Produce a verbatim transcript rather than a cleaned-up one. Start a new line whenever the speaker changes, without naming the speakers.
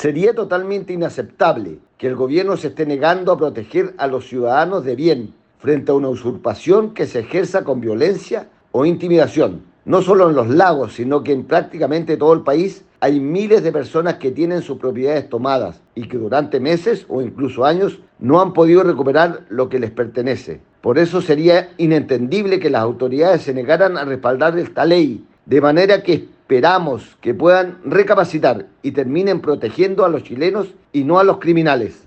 Sería totalmente inaceptable que el gobierno se esté negando a proteger a los ciudadanos de bien frente a una usurpación que se ejerza con violencia o intimidación. No solo en los lagos, sino que en prácticamente todo el país hay miles de personas que tienen sus propiedades tomadas y que durante meses o incluso años no han podido recuperar lo que les pertenece. Por eso sería inentendible que las autoridades se negaran a respaldar esta ley, de manera que esperamos que puedan recapacitar y terminen protegiendo a los chilenos y no a los criminales.